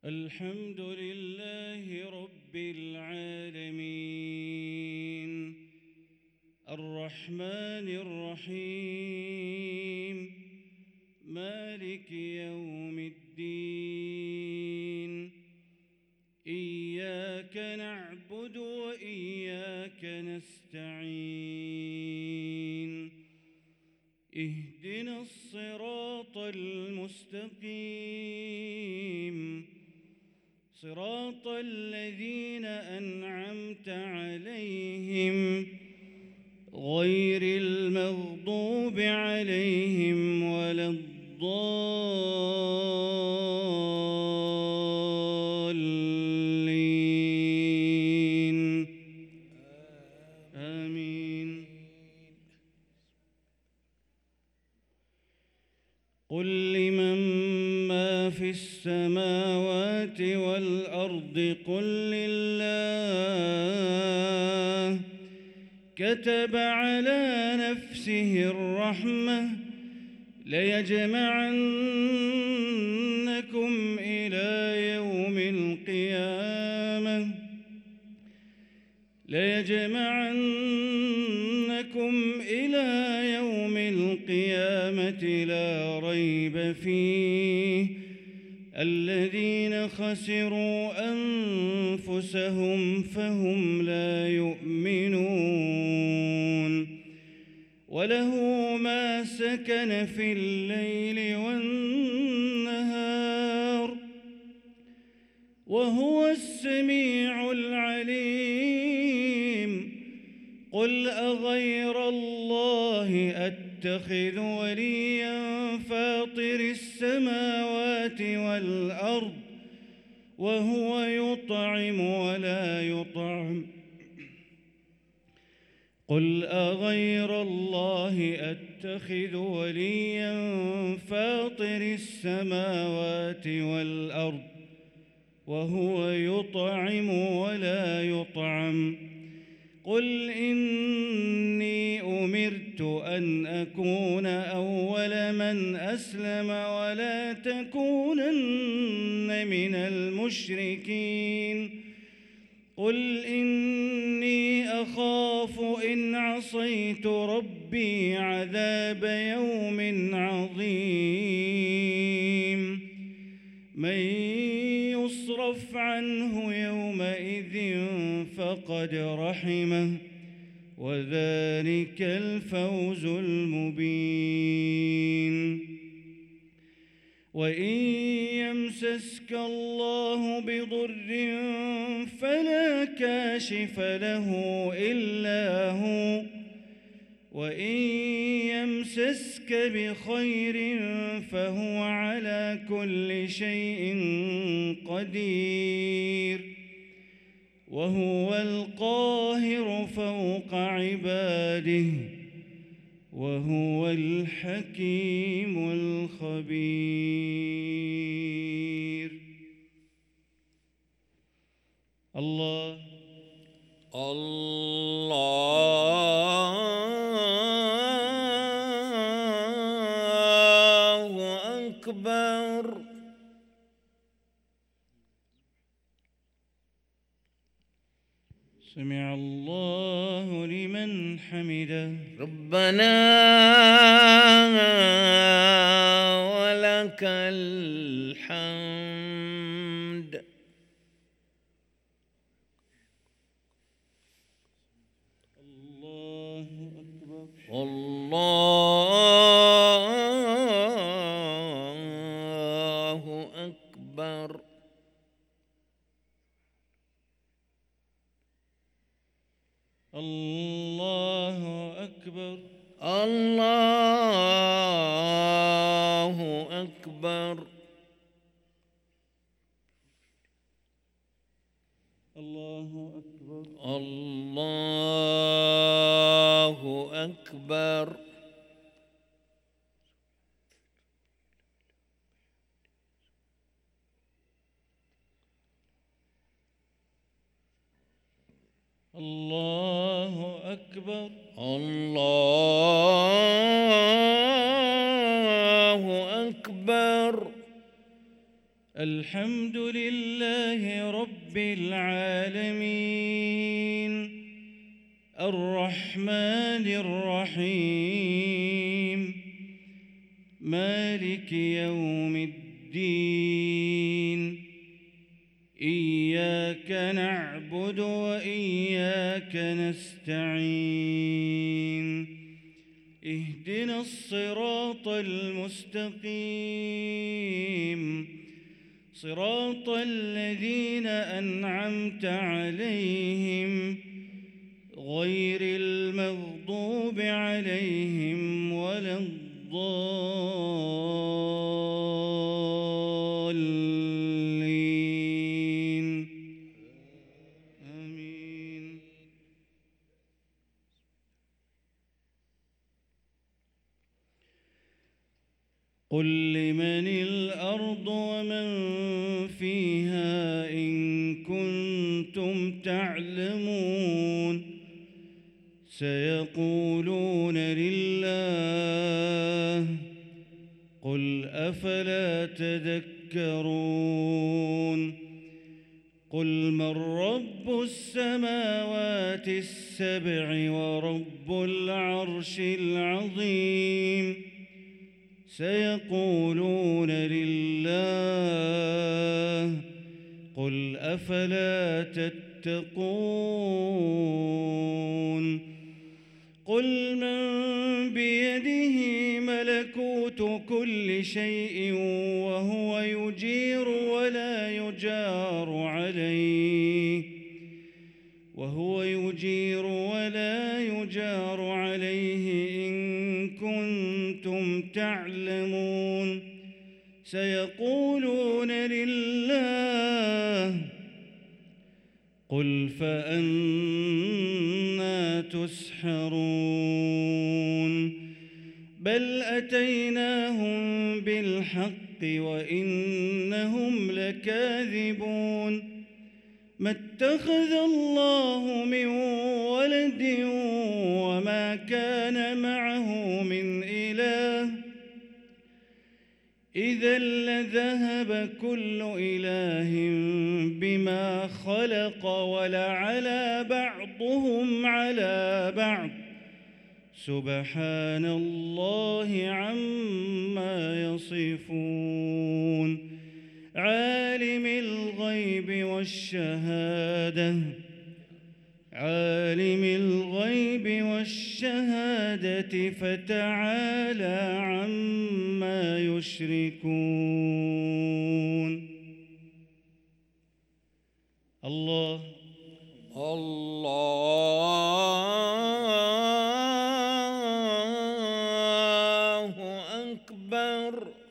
الحمد لله رب العالمين الرحمن الرحيم مالك يوم الدين إياك نعبد وإياك نستعين اهدنا الصراط المستقيم صراط الذين أنعمت عليهم غير المغضوب عليهم ولا الضالين آمين. قل لمن ما في السماوات والأرض قل لله كتب على نفسه الرحمة ليجمعنكم إلى يوم القيامة لا ريب فيه الذين خسروا أنفسهم فهم لا يؤمنون وله ما سكن في الليل والنهار وهو السميع العليم. قل أغير الله أتخذ وليا فاطر السماوات والأرض وهو يطعم ولا يطعم قل أغير الله أتخذ وليا فاطر السماوات والأرض وهو يطعم ولا يطعم قل إني أمرت أن أكون أول من أسلم ولا تكونن من المشركين قل إني أخاف إن عصيت ربي عذاب يوم عظيم. من يصرف عنه يومئذ فقد رحمه وذلك الفوز المبين. وإن يمسسك الله بضر فلا كاشف له إلا هو وإن يمسسك بخير فهو على كل شيء قدير وهو القاهر فوق عباده وهو الحكيم الخبير. الله أكبر. سمع الله لمن حمده. ربنا ولك الحمد. الله أكبر. الله أكبر. الله أكبر. الله أكبر. الله أكبر. الله أكبر. الله أكبر. الله أكبر. الحمد لله رب العالمين الرحمن الرحيم مالك يوم الدين إياك نعبد وإياك نستعين اهدنا الصراط المستقيم صراط الذين أنعمت عليهم غير المغضوب عليهم ولا الضالين آمين. قل لمن الأرض ومن فيها إن كنتم تعلمون سيقولون لله قل أفلا تذكرون قل من رب السماوات السبع ورب العرش العظيم سيقولون لله قل أفلا تتقون قل من بيده ملكوت كل شيء وهو يجير ولا يجار عليه إن كنتم تعلمون سيقولون لله قل فأنى تسحرون بل أتيناهم بالحق وإنهم لكاذبون ما اتخذ الله من ولد وما كان معه من إله إذا لذهب كل إله بما خلق ولعلى بعضهم على بعض سبحان الله عما يصفون عالم الغيب والشهادة فتعالى عما يشركون الله أكبر